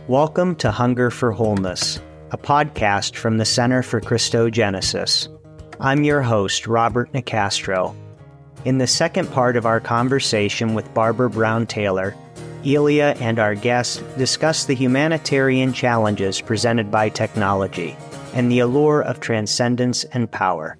Welcome to Hunger for Wholeness, a podcast from the Center for Christogenesis. I'm your host, Robert Nicastro. In the second part of our conversation with Barbara Brown Taylor, Elia and our guest discuss the humanitarian challenges presented by technology and the allure of transcendence and power.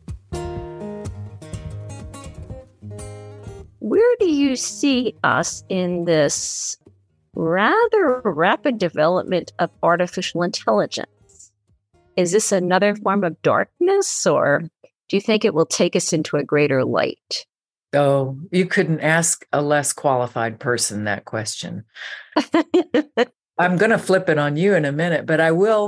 Where do you see us in this rather rapid development of artificial intelligence? Is this another form of darkness, or do you think it will take us into a greater light? Oh, you couldn't ask a less qualified person that question. I'm going to flip it on you in a minute, but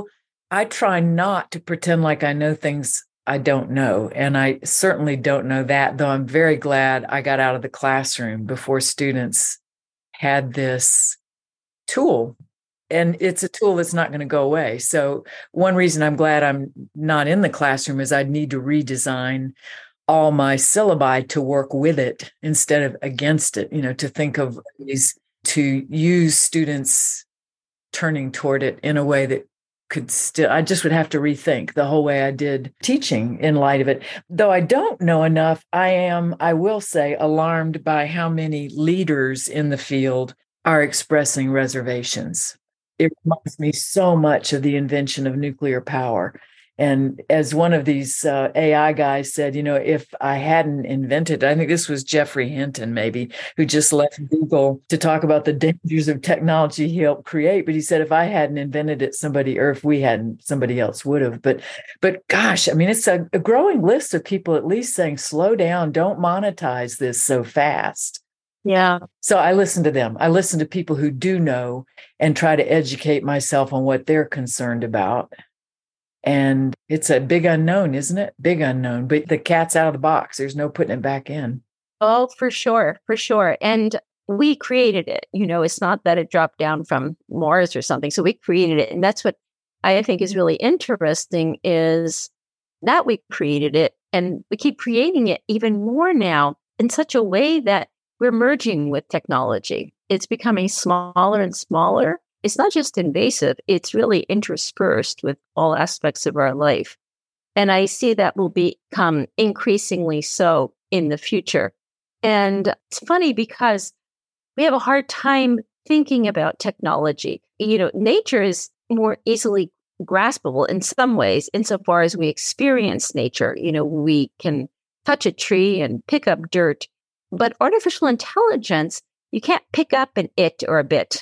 I try not to pretend like I know things I don't know. And I certainly don't know that, though I'm very glad I got out of the classroom before students had this tool. And it's a tool that's not going to go away. So one reason I'm glad I'm not in the classroom is I'd need to redesign all my syllabi to work with it instead of against it, to think of ways to use students turning toward it in a way that I just would have to rethink the whole way I did teaching in light of it. Though I don't know enough, I will say, alarmed by how many leaders in the field are expressing reservations. It reminds me so much of the invention of nuclear power. And as one of these AI guys said, if I hadn't invented, I think this was Jeffrey Hinton, maybe, who just left Google to talk about the dangers of technology he helped create. But he said, if I hadn't invented it, or if we hadn't, somebody else would have. But gosh, it's a growing list of people at least saying, slow down, don't monetize this so fast. Yeah. So I listen to them. I listen to people who do know and try to educate myself on what they're concerned about. And it's a big unknown, isn't it? Big unknown. But the cat's out of the box. There's no putting it back in. Oh, for sure. For sure. And we created it. It's not that it dropped down from Mars or something. So we created it. And that's what I think is really interesting, is that we created it. And we keep creating it even more now in such a way that we're merging with technology. It's becoming smaller and smaller. It's not just invasive, it's really interspersed with all aspects of our life. And I see that will become increasingly so in the future. And it's funny because we have a hard time thinking about technology. Nature is more easily graspable in some ways, insofar as we experience nature. We can touch a tree and pick up dirt, but artificial intelligence, you can't pick up an it or a bit,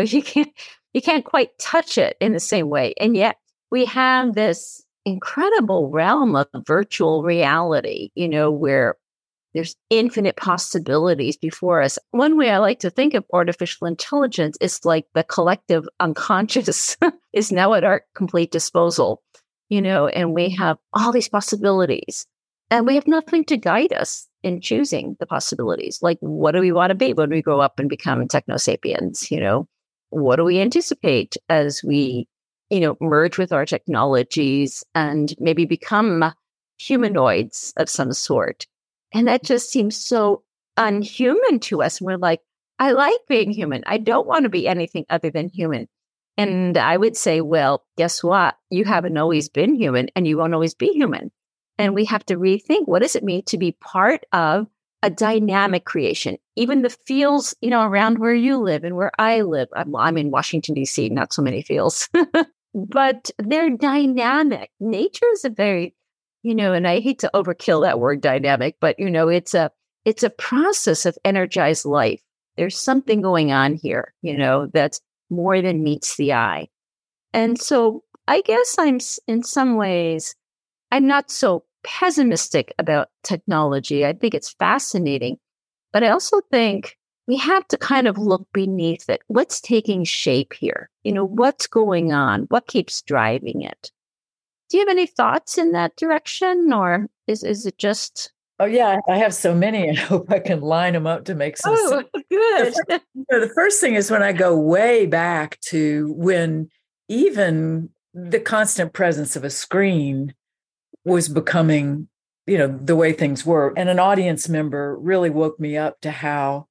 you can't quite touch it in the same way. And yet we have this incredible realm of virtual reality, where there's infinite possibilities before us. One way I like to think of artificial intelligence is like the collective unconscious is now at our complete disposal, and we have all these possibilities and we have nothing to guide us in choosing the possibilities. Like, what do we want to be when we grow up and become technosapiens? What do we anticipate as we, merge with our technologies and maybe become humanoids of some sort? And that just seems so unhuman to us. We're like, I like being human. I don't want to be anything other than human. And I would say, well, guess what? You haven't always been human and you won't always be human. And we have to rethink, what does it mean to be part of a dynamic creation? Even the fields, around where you live and where I live. I'm in Washington, D.C., not so many fields, but they're dynamic. Nature is a very, and I hate to overkill that word dynamic, but, it's a process of energized life. There's something going on here, that's more than meets the eye. And so I guess in some ways, I'm not so pessimistic about technology. I think it's fascinating, but I also think we have to kind of look beneath it. What's taking shape here? What's going on? What keeps driving it? Do you have any thoughts in that direction, or is it just... Oh, yeah, I have so many. I hope I can line them up to make some sense. Good. The first thing is when I go way back to when even the constant presence of a screen was becoming, the way things were. And an audience member really woke me up to how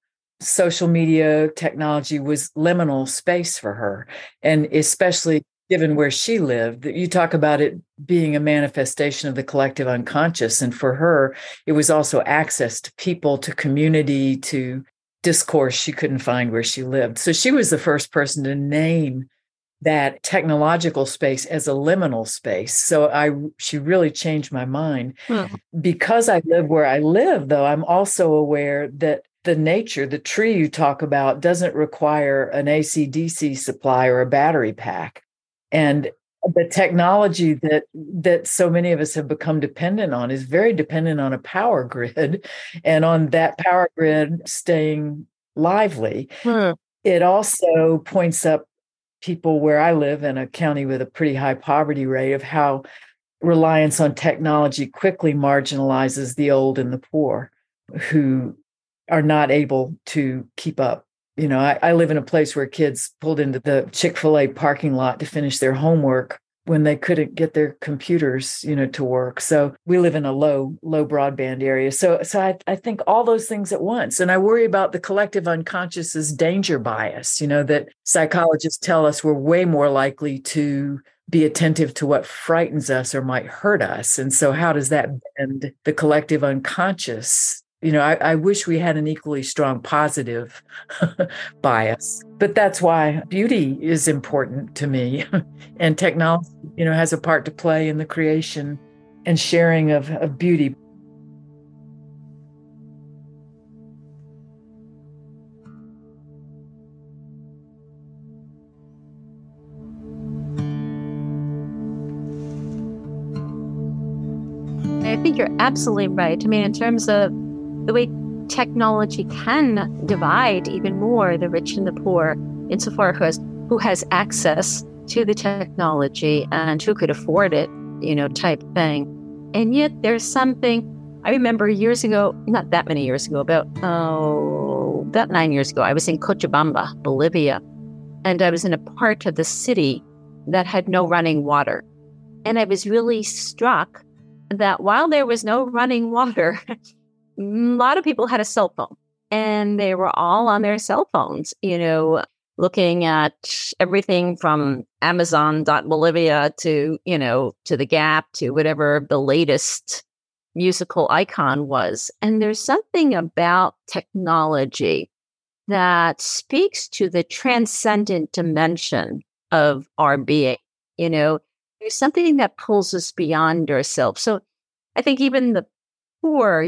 social media technology was liminal space for her. And especially given where she lived, that you talk about it being a manifestation of the collective unconscious. And for her, it was also access to people, to community, to discourse she couldn't find where she lived. So she was the first person to name that technological space as a liminal space. So she really changed my mind. Because I live where I live, though, I'm also aware that the nature, the tree you talk about, doesn't require an AC/DC supply or a battery pack. And the technology that so many of us have become dependent on is very dependent on a power grid, and on that power grid staying lively. It also points up people where I live, in a county with a pretty high poverty rate, of how reliance on technology quickly marginalizes the old and the poor who are not able to keep up. You know, I live in a place where kids pulled into the Chick-fil-A parking lot to finish their homework when they couldn't get their computers, to work. So we live in a low broadband area. So I think all those things at once. And I worry about the collective unconscious's danger bias, that psychologists tell us we're way more likely to be attentive to what frightens us or might hurt us. And so how does that bend the collective unconscious? I wish we had an equally strong positive bias, but that's why beauty is important to me. And technology, has a part to play in the creation and sharing of beauty. I think you're absolutely right. I mean, in terms of the way technology can divide even more the rich and the poor, insofar as who has access to the technology and who could afford it, type thing. And yet there's something, I remember years ago, not that many years ago, about 9 years ago, I was in Cochabamba, Bolivia, and I was in a part of the city that had no running water. And I was really struck that while there was no running water, a lot of people had a cell phone, and they were all on their cell phones, looking at everything from Amazon.Bolivia to, to the Gap, to whatever the latest musical icon was. And there's something about technology that speaks to the transcendent dimension of our being. There's something that pulls us beyond ourselves. So I think even the poor,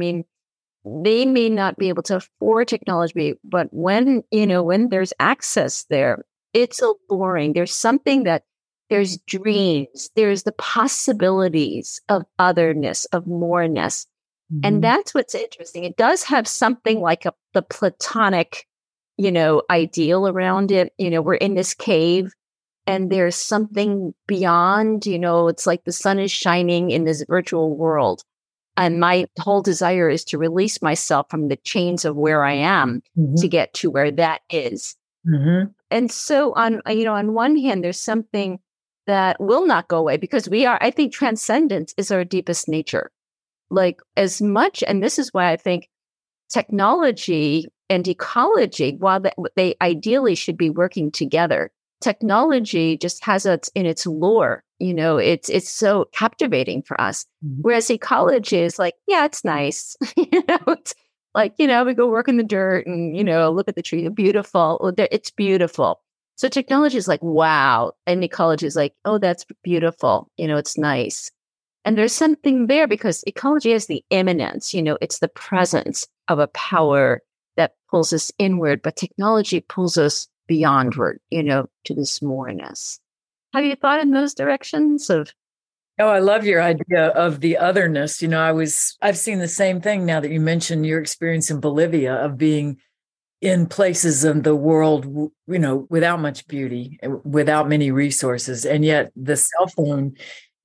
they may not be able to afford technology, but when there's access there, it's alluring. There's something there's dreams, there's the possibilities of otherness, of moreness. Mm-hmm. And that's what's interesting. It does have something like the Platonic, ideal around it. We're in this cave and there's something beyond, it's like the sun is shining in this virtual world. And my whole desire is to release myself from the chains of where I am to get to where that is. Mm-hmm. And so on one hand, there's something that will not go away because I think transcendence is our deepest nature. Like as much, and this is why I think technology and ecology, while they ideally should be working together, technology just has in its lure. It's so captivating for us. Mm-hmm. Whereas ecology is like, yeah, it's nice. It's like, we go work in the dirt and, look at the tree. Beautiful. It's beautiful. So technology is like, wow. And ecology is like, oh, that's beautiful. It's nice. And there's something there because ecology is the immanence, it's the presence of a power that pulls us inward, but technology pulls us beyondward, to this moreness. Have you thought in those directions of? Oh, I love your idea of the otherness. I've seen the same thing now that you mentioned your experience in Bolivia of being in places in the world, without much beauty, without many resources. And yet the cell phone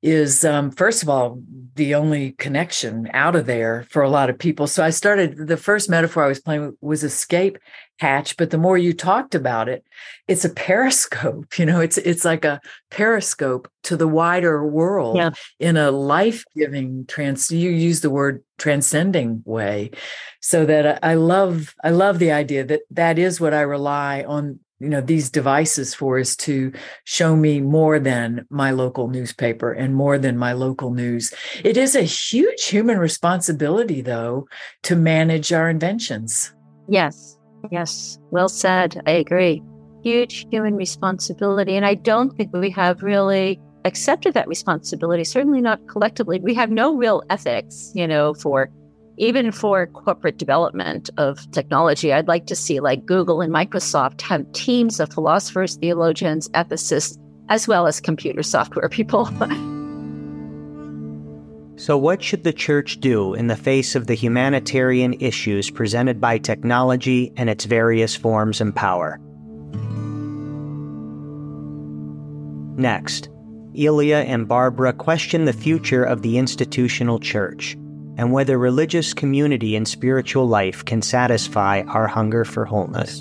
is, first of all, the only connection out of there for a lot of people. So the first metaphor I was playing with was escape hatch, but the more you talked about it, it's a periscope. It's like a periscope to the wider world in a life-giving you use the word transcending way. So that I love the idea that is what I rely on these devices for, is to show me more than my local newspaper and more than my local news. It is a huge human responsibility, though, to manage our inventions. Yes. Well said. I agree. Huge human responsibility. And I don't think we have really accepted that responsibility, certainly not collectively. We have no real ethics, even for corporate development of technology. I'd like to see, like Google and Microsoft, have teams of philosophers, theologians, ethicists, as well as computer software people. So what should the church do in the face of the humanitarian issues presented by technology and its various forms and power? Next, Elia and Barbara question the future of the institutional church and whether religious community and spiritual life can satisfy our hunger for wholeness.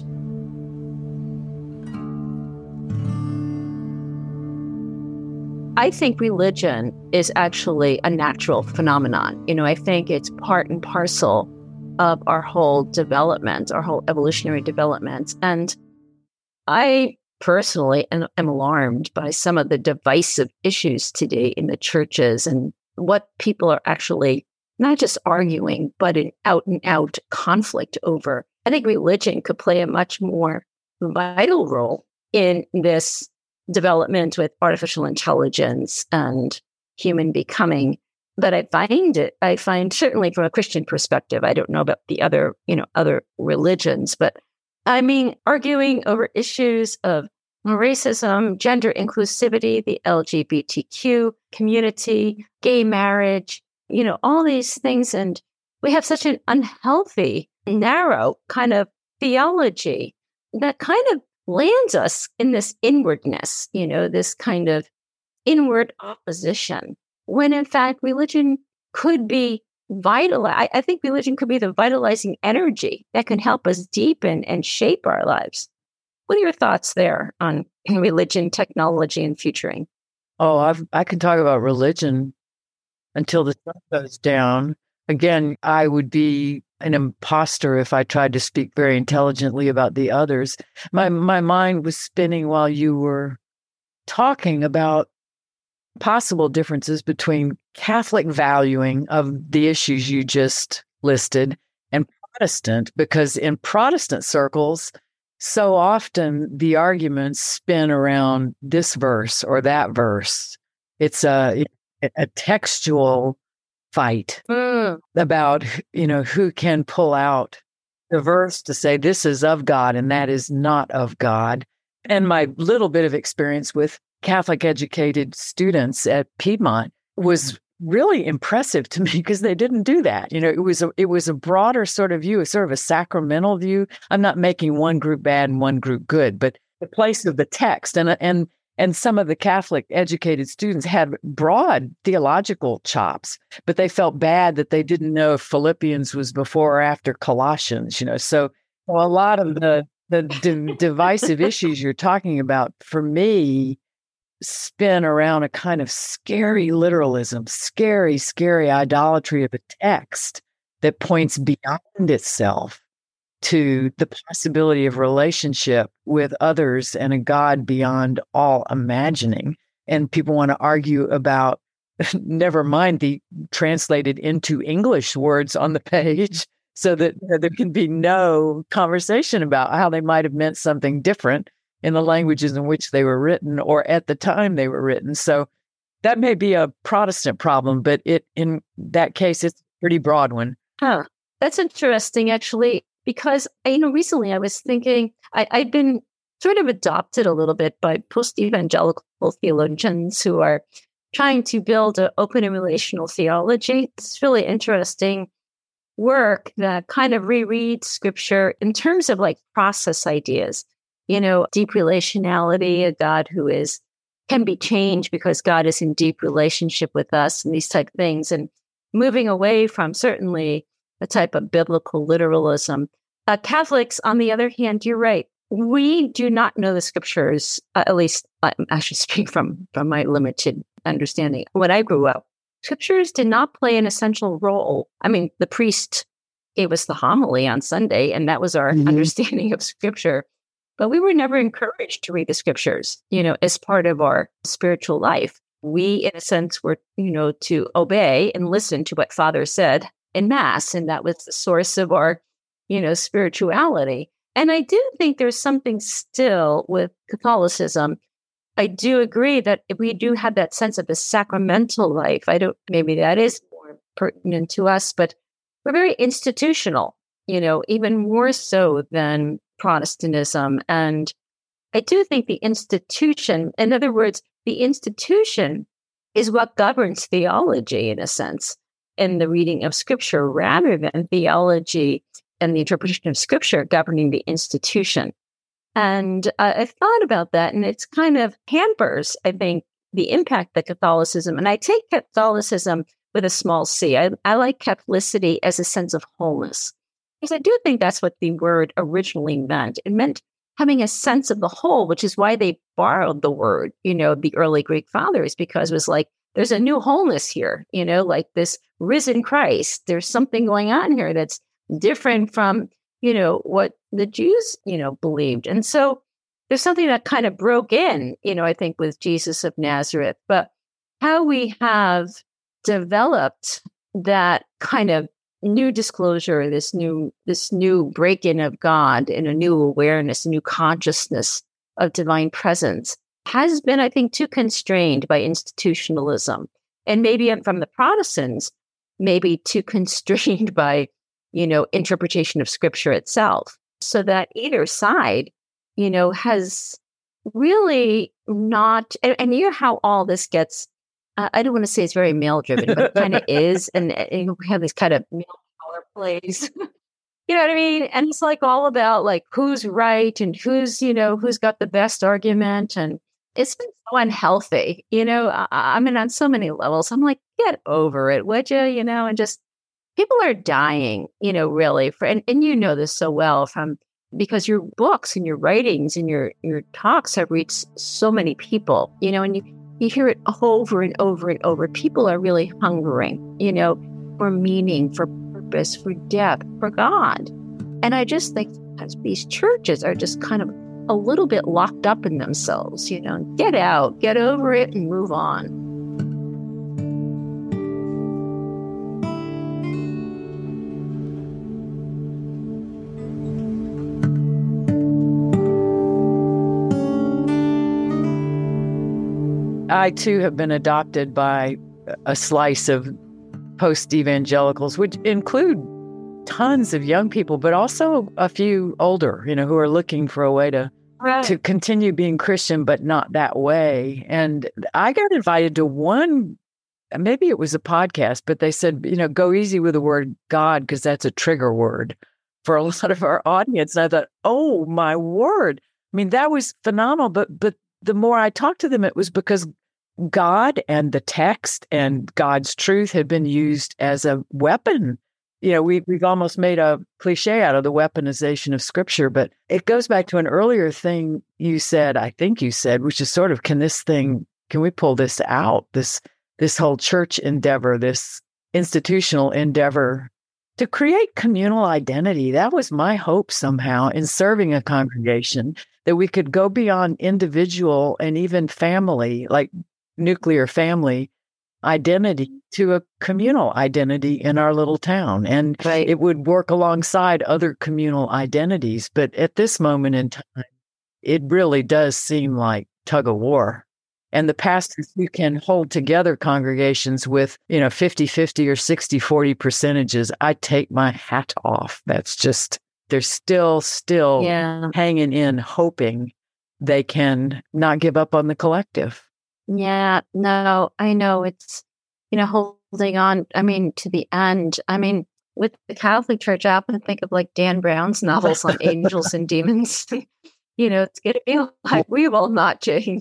I think religion is actually a natural phenomenon. I think it's part and parcel of our whole development, our whole evolutionary development. And I personally am alarmed by some of the divisive issues today in the churches and what people are actually not just arguing, but in out and out conflict over. I think religion could play a much more vital role in this development with artificial intelligence and human becoming. But I find certainly from a Christian perspective, I don't know about the other religions, but I mean, arguing over issues of racism, gender inclusivity, the LGBTQ community, gay marriage, all these things. And we have such an unhealthy, narrow kind of theology that kind of lands us in this inwardness, this kind of inward opposition, when in fact religion could be vital. I think religion could be the vitalizing energy that can help us deepen and shape our lives. What are your thoughts there on religion, technology, and futuring? Oh, I can talk about religion until the sun goes down. Again, I would be an imposter if I tried to speak very intelligently about the others. My mind was spinning while you were talking about possible differences between Catholic valuing of the issues you just listed and Protestant, because in Protestant circles, so often the arguments spin around this verse or that verse. It's a textual fight about, who can pull out the verse to say this is of God and that is not of God. And my little bit of experience with Catholic educated students at Piedmont was really impressive to me, because they didn't do that. It was a broader sort of view, a sort of a sacramental view. I'm not making one group bad and one group good, but the place of the text. And some of the Catholic educated students had broad theological chops, but they felt bad that they didn't know if Philippians was before or after Colossians, So a lot of the divisive issues you're talking about, for me, spin around a kind of scary literalism, scary idolatry of a text that points beyond itself to the possibility of relationship with others and a God beyond all imagining. And people want to argue about, never mind the translated into English words on the page, so that there can be no conversation about how they might have meant something different in the languages in which they were written or at the time they were written. So that may be a Protestant problem, but in that case, it's a pretty broad one. That's interesting, actually, because, recently I was thinking, I'd been sort of adopted a little bit by post-evangelical theologians who are trying to build an open and relational theology. It's really interesting work that kind of rereads scripture in terms of like process ideas, deep relationality, a God who is can be changed because God is in deep relationship with us and these type of things. And moving away from certainly a type of biblical literalism. Catholics, on the other hand, you're right. We do not know the scriptures, at least I should speak from my limited understanding. When I grew up, scriptures did not play an essential role. I mean, the priest gave us the homily on Sunday, and that was our understanding of scripture. But we were never encouraged to read the scriptures, as part of our spiritual life. We, in a sense, were, to obey and listen to what Father said in Mass. And that was the source of our, spirituality. And I do think there's something still with Catholicism. I do agree that we do have that sense of a sacramental life. Maybe that is more pertinent to us, but we're very institutional, even more so than Protestantism. And I do think the institution, in other words, the institution is what governs theology in a sense, in the reading of scripture, rather than theology and the interpretation of scripture governing the institution. And I've thought about that, and it's kind of hampers, I think, the impact that Catholicism, and I take Catholicism with a small c. I like Catholicity as a sense of wholeness, because I do think that's what the word originally meant. It meant having a sense of the whole, which is why they borrowed the word, the early Greek fathers, because it was like, there's a new wholeness here, like this risen Christ. There's something going on here that's different from, what the Jews, believed. And so there's something that kind of broke in, I think, with Jesus of Nazareth. But how we have developed that kind of new disclosure, this new break-in of God and a new awareness, a new consciousness of divine presence has been, I think, too constrained by institutionalism. And maybe from the Protestants, maybe too constrained by, interpretation of scripture itself. So that either side, has really not, and you know how all this gets, I don't want to say it's very male driven, but it kind of is. And we have these kind of male power plays. You know what I mean? And it's like all about like who's right and who's got the best argument. And it's been so unhealthy, I mean, on so many levels. I'm like, get over it, would you? And just people are dying, really and you know this so well because your books and your writings and your talks have reached so many people, and you hear it over and over and over. People are really hungering, for meaning, for purpose, for depth, for God. And I just think these churches are just kind of a little bit locked up in themselves, get out, get over it and move on. I too have been adopted by a slice of post-evangelicals, which include tons of young people, but also a few older, who are looking for a way to continue being Christian, but not that way. And I got invited to one, maybe it was a podcast, but they said, go easy with the word God, because that's a trigger word for a lot of our audience. And I thought, oh my word. I mean, that was phenomenal. But the more I talked to them, it was because God and the text and God's truth had been used as a weapon. We've almost made a cliche out of the weaponization of scripture, but it goes back to an earlier thing I think you said, which is sort of, can we pull this out? This whole church endeavor, this institutional endeavor to create communal identity. That was my hope somehow in serving a congregation, that we could go beyond individual and even family, like nuclear family identity, to a communal identity in our little town. And it would work alongside other communal identities. But at this moment in time, it really does seem like tug of war. And the pastors who can hold together congregations with, 50-50 or 60-40 percentages, I take my hat off. That's just, they're still hanging in, hoping they can not give up on the collective. Yeah, no, I know it's, holding on, to the end. With the Catholic Church, I often think of like Dan Brown's novels on angels and demons. It's going to be like, we will not change.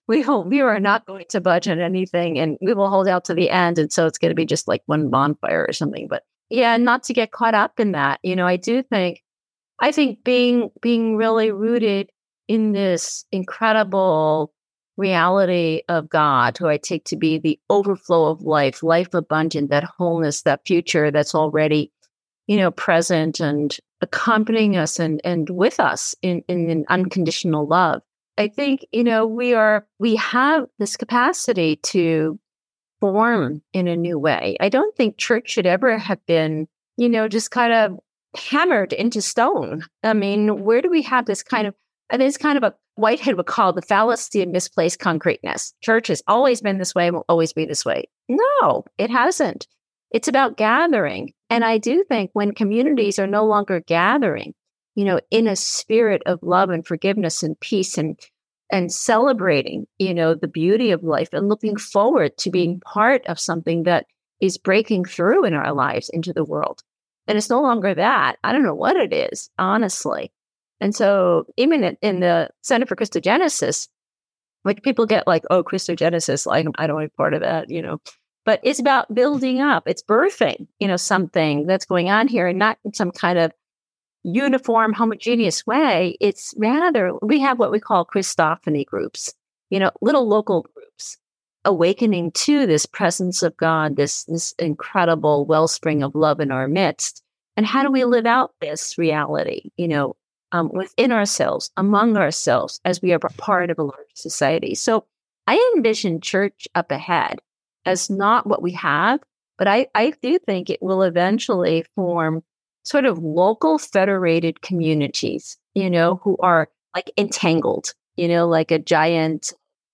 we are not going to budge on anything, and we will hold out to the end. And so it's going to be just like one bonfire or something. But yeah, not to get caught up in that. I think being really rooted in this incredible reality of God, who I take to be the overflow of life abundant, that wholeness, that future that's already, present and accompanying us and with us in an unconditional love. I think, we have this capacity to form in a new way. I don't think church should ever have been, just kind of hammered into stone. I mean, where do we have this kind of, a Whitehead would call the fallacy of misplaced concreteness. Church has always been this way and will always be this way. No, it hasn't. It's about gathering. And I do think when communities are no longer gathering, in a spirit of love and forgiveness and peace and celebrating, the beauty of life and looking forward to being part of something that is breaking through in our lives into the world. And it's no longer that. I don't know what it is, honestly. And so even in the Center for Christogenesis, which people get like, oh, Christogenesis, like, I don't want to be part of that, but it's about building up. It's birthing, something that's going on here, and not in some kind of uniform, homogeneous way. It's rather, we have what we call Christophany groups, little local groups, awakening to this presence of God, this incredible wellspring of love in our midst. And how do we live out this reality, within ourselves, among ourselves, as we are part of a larger society? So I envision church up ahead as not what we have, but I do think it will eventually form sort of local federated communities, who are like entangled, like a giant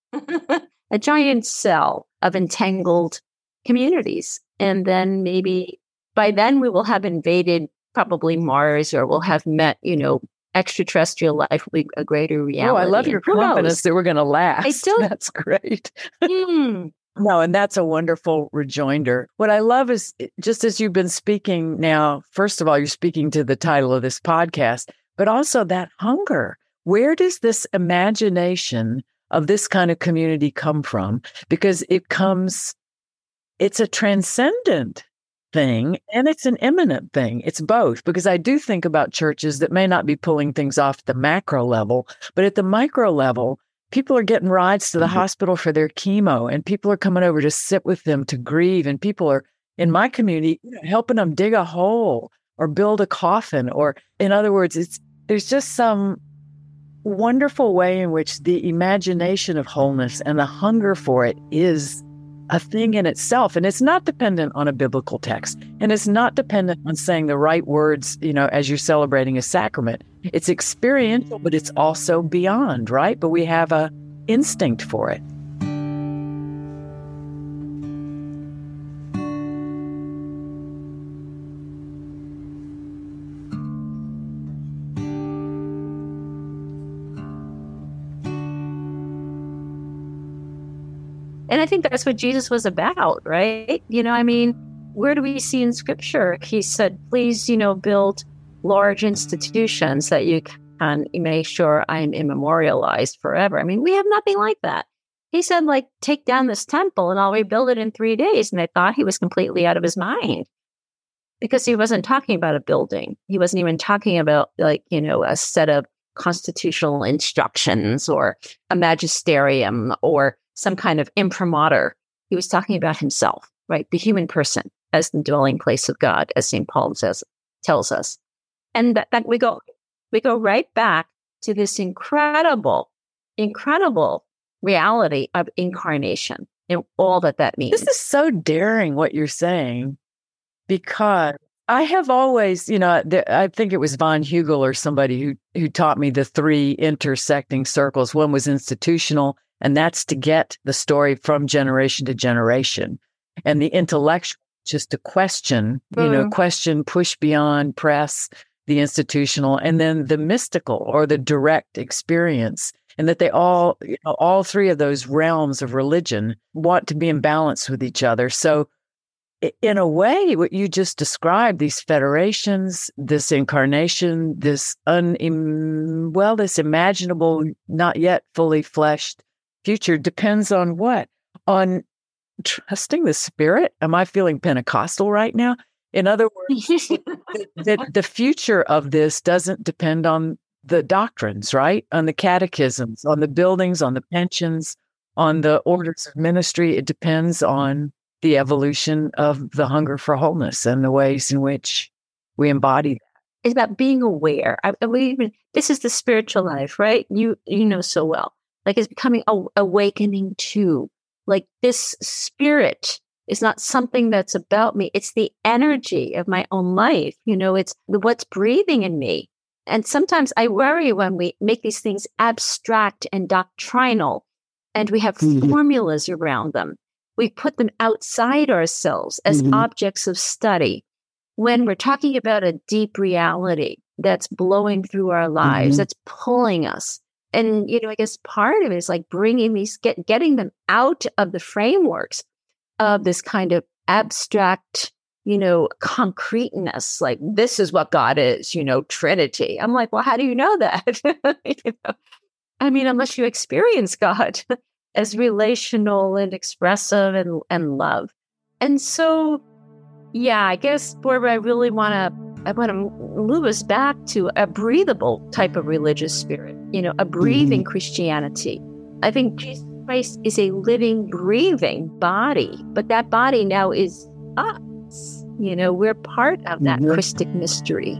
cell of entangled communities. And then maybe by then we will have invaded probably Mars, or we'll have met, extraterrestrial life will be a greater reality. Oh, I love your confidence that we're going to last. I still, That's great. No, and that's a wonderful rejoinder. What I love is, just as you've been speaking now, first of all, you're speaking to the title of this podcast, but also that hunger. Where does this imagination of this kind of community come from? Because it's a transcendent thing and it's an immanent thing. It's both, because I do think about churches that may not be pulling things off the macro level, but at the micro level, people are getting rides to the hospital for their chemo, and people are coming over to sit with them to grieve. And people are in my community helping them dig a hole or build a coffin. Or in other words, there's just some wonderful way in which the imagination of wholeness and the hunger for it is a thing in itself. And it's not dependent on a biblical text. And it's not dependent on saying the right words, as you're celebrating a sacrament. It's experiential, but it's also beyond, right? But we have a instinct for it. And I think that's what Jesus was about, right? Where do we see in Scripture? He said, please, build large institutions that you can make sure I'm immemorialized forever. We have nothing like that. He said, take down this temple and I'll rebuild it in 3 days. And I thought he was completely out of his mind, because he wasn't talking about a building. He wasn't even talking about a set of constitutional instructions or a magisterium or some kind of imprimatur. He was talking about himself, right? The human person as the dwelling place of God, as St. Paul tells us. And that we go right back to this incredible reality of incarnation and all that means. This is so daring what you're saying, because I have always, I think it was von Hugel or somebody who taught me the three intersecting circles. One was institutional, and that's to get the story from generation to generation. And the intellectual, just to question, question, push beyond, press the institutional, and then the mystical or the direct experience. And that they all three of those realms of religion want to be in balance with each other. So in a way, what you just described, these federations, this incarnation, this imaginable, not yet fully fleshed future depends on what? On trusting the Spirit? Am I feeling Pentecostal right now? In other words, the future of this doesn't depend on the doctrines, right? On the catechisms, on the buildings, on the pensions, on the orders of ministry. It depends on the evolution of the hunger for wholeness and the ways in which we embody that. It's about being aware. This is the spiritual life, right? You know so well. Like it's becoming awakening to, like, this spirit is not something that's about me. It's the energy of my own life. It's what's breathing in me. And sometimes I worry when we make these things abstract and doctrinal, and we have formulas around them. We put them outside ourselves as objects of study. When we're talking about a deep reality that's blowing through our lives, that's pulling us. And, I guess part of it is like bringing these, getting them out of the frameworks of this kind of abstract, concreteness. Like, this is what God is, Trinity. I'm like, well, how do you know that? Unless you experience God as relational and expressive and love. And so, yeah, I guess, Barbara, I want to move us back to a breathable type of religious spirit, a breathing Christianity. I think Jesus Christ is a living, breathing body, but that body now is us. We're part of that Christic mystery.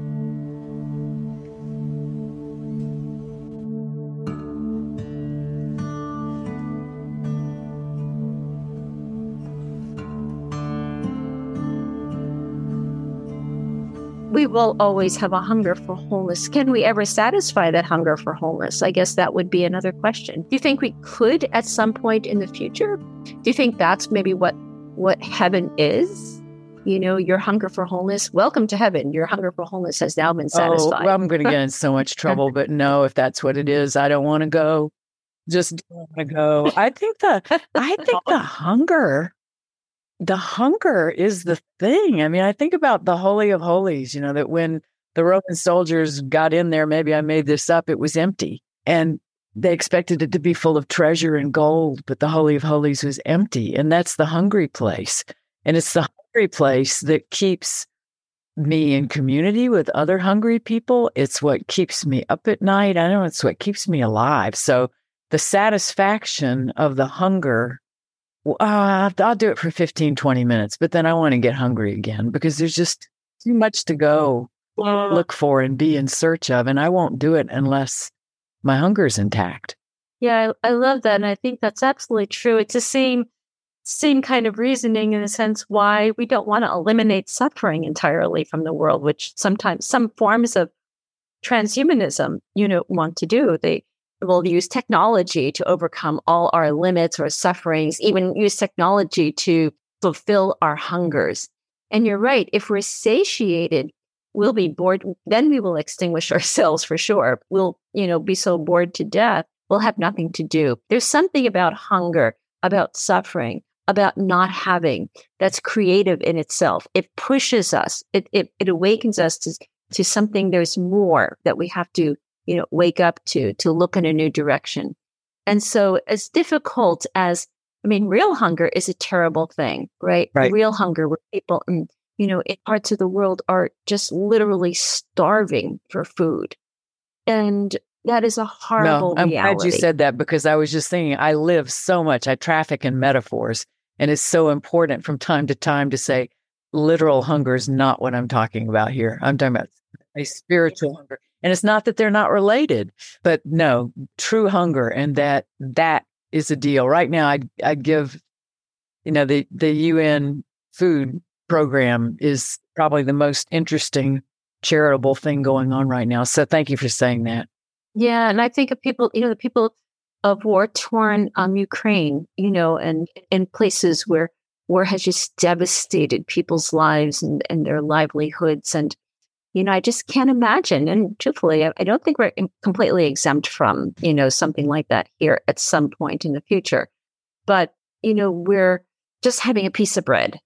We will always have a hunger for wholeness. Can we ever satisfy that hunger for wholeness? I guess that would be another question. Do you think we could at some point in the future? Do you think that's maybe what heaven is? Your hunger for wholeness. Welcome to heaven. Your hunger for wholeness has now been satisfied. Oh, well, I'm going to get in so much trouble, but no, if that's what it is, I don't want to go. Just don't want to go. I think the hunger is the thing. I think about the Holy of Holies, that when the Roman soldiers got in there, maybe I made this up, it was empty. And they expected it to be full of treasure and gold, but the Holy of Holies was empty. And that's the hungry place. And it's the hungry place that keeps me in community with other hungry people. It's what keeps me up at night. I know it's what keeps me alive. So the satisfaction of the hunger, I'll do it for 15, 20 minutes, but then I want to get hungry again because there's just too much to go look for and be in search of. And I won't do it unless my hunger is intact. Yeah, I love that. And I think that's absolutely true. It's the same kind of reasoning in a sense why we don't want to eliminate suffering entirely from the world, which sometimes some forms of transhumanism, want to do. They will use technology to overcome all our limits or sufferings, even use technology to fulfill our hungers. And you're right. If we're satiated, we'll be bored. Then we will extinguish ourselves for sure. We'll, be so bored to death. We'll have nothing to do. There's something about hunger, about suffering, about not having that's creative in itself. It pushes us. It awakens us to something. There's more that we have to wake up to look in a new direction. And so as difficult as, real hunger is a terrible thing, right? Real hunger where people, in parts of the world are just literally starving for food. And that is a horrible reality. I'm glad you said that because I was just thinking, I live so much. I traffic in metaphors. And it's so important from time to time to say literal hunger is not what I'm talking about here. I'm talking about a spiritual hunger. And it's not that they're not related, but no, true hunger. And that is a deal. Right now, I give, the UN food program is probably the most interesting charitable thing going on right now. So thank you for saying that. Yeah. And I think of people, the people of war-torn Ukraine, and in places where war has just devastated people's lives and their livelihoods. And, I just can't imagine. And truthfully, I don't think we're completely exempt from, something like that here at some point in the future. But, we're just having a piece of bread,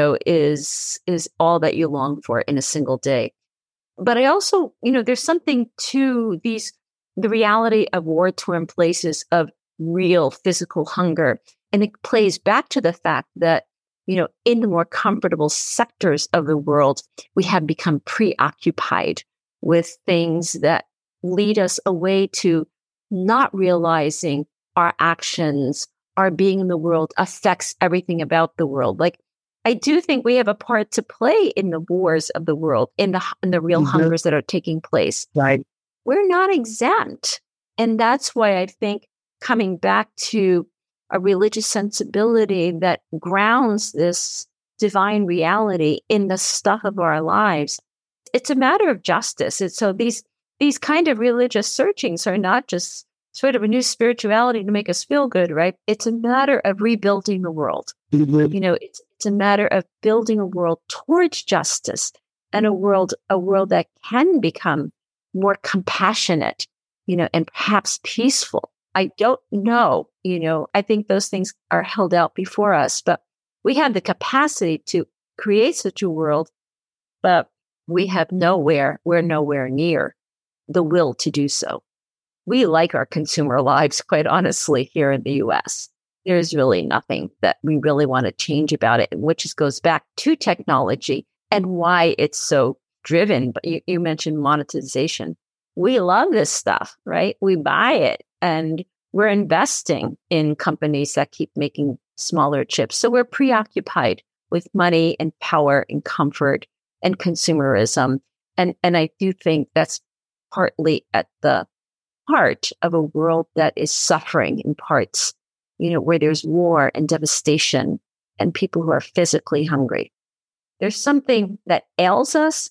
is all that you long for in a single day. But I also, there's something to the reality of war-torn places of real physical hunger. And it plays back to the fact that, in the more comfortable sectors of the world, we have become preoccupied with things that lead us away to not realizing our actions, our being in the world affects everything about the world. Like, I do think we have a part to play in the wars of the world, in the real hungers that are taking place. Right. We're not exempt. And that's why I think coming back to a religious sensibility that grounds this divine reality in the stuff of our lives, it's a matter of justice. So these kind of religious searchings are not just sort of a new spirituality to make us feel good, right? It's a matter of rebuilding the world. It's a matter of building a world towards justice and a world that can become more compassionate, and perhaps peaceful. I don't know, I think those things are held out before us, but we have the capacity to create such a world, but we're nowhere near the will to do so. We like our consumer lives, quite honestly, here in the US. There's really nothing that we really want to change about it, which goes back to technology and why it's so driven. But you mentioned monetization. We love this stuff, right? We buy it and we're investing in companies that keep making smaller chips. So we're preoccupied with money and power and comfort and consumerism. And I do think that's partly at the heart of a world that is suffering in parts, where there's war and devastation and people who are physically hungry. There's something that ails us,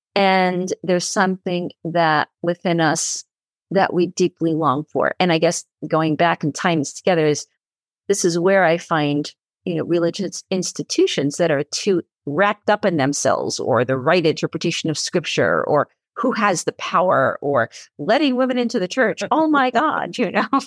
and there's something that within us that we deeply long for. And I guess going back and tying this together this is where I find, religious institutions that are too wrapped up in themselves, or the right interpretation of scripture, or who has the power, or letting women into the church. Oh my God,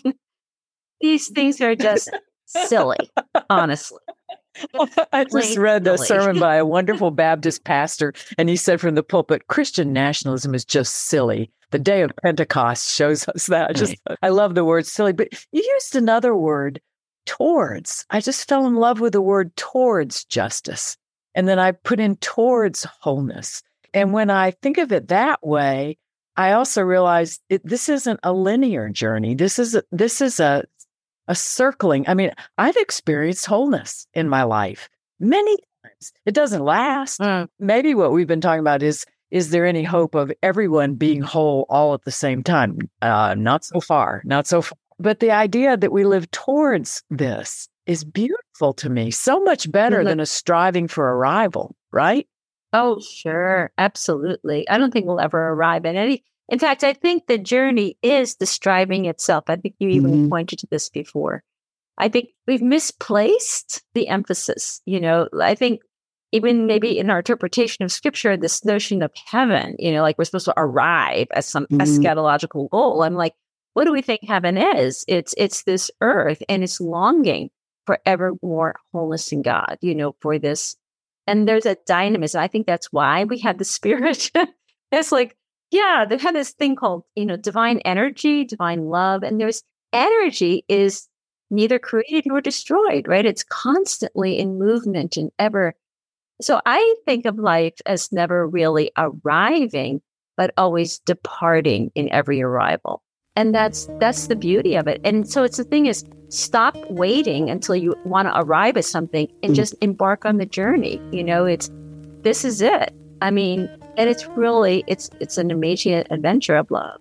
these things are just silly, honestly. I just read a sermon by a wonderful Baptist pastor, and he said from the pulpit, Christian nationalism is just silly. The day of Pentecost shows us that. I love the word silly, but you used another word, towards. I just fell in love with the word towards justice. And then I put in towards wholeness. And when I think of it that way, I also realize this isn't a linear journey. This is a circling. I mean, I've experienced wholeness in my life many times. It doesn't last. Maybe what we've been talking about is there any hope of everyone being whole all at the same time? Not so far. But the idea that we live towards this is beautiful to me. So much better than a striving for arrival, right? Oh, sure. Absolutely. I don't think we'll ever arrive at any. In fact, I think the journey is the striving itself. I think you even pointed to this before. I think we've misplaced the emphasis. I think even maybe in our interpretation of scripture, this notion of heaven, like we're supposed to arrive at some eschatological goal. I'm like, what do we think heaven is? It's this earth, and it's longing for ever more wholeness in God, for this. And there's a dynamism. I think that's why we have the Spirit. It's like, yeah, they have this thing called, divine energy, divine love. And there's energy is neither created nor destroyed, right? It's constantly in movement and ever. So I think of life as never really arriving, but always departing in every arrival. And that's the beauty of it. And so it's the thing is, stop waiting until you want to arrive at something and just embark on the journey. This is it. I mean, and it's really, it's an amazing adventure of love.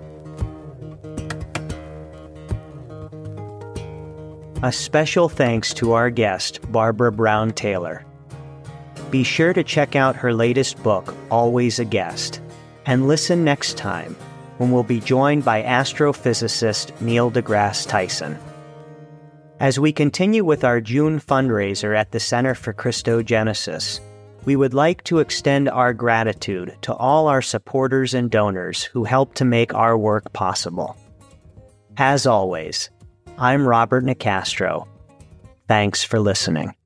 A special thanks to our guest, Barbara Brown Taylor. Be sure to check out her latest book, Always a Guest, and listen next time when we'll be joined by astrophysicist Neil deGrasse Tyson. As we continue with our June fundraiser at the Center for Christogenesis, we would like to extend our gratitude to all our supporters and donors who help to make our work possible. As always, I'm Robert Nicastro. Thanks for listening.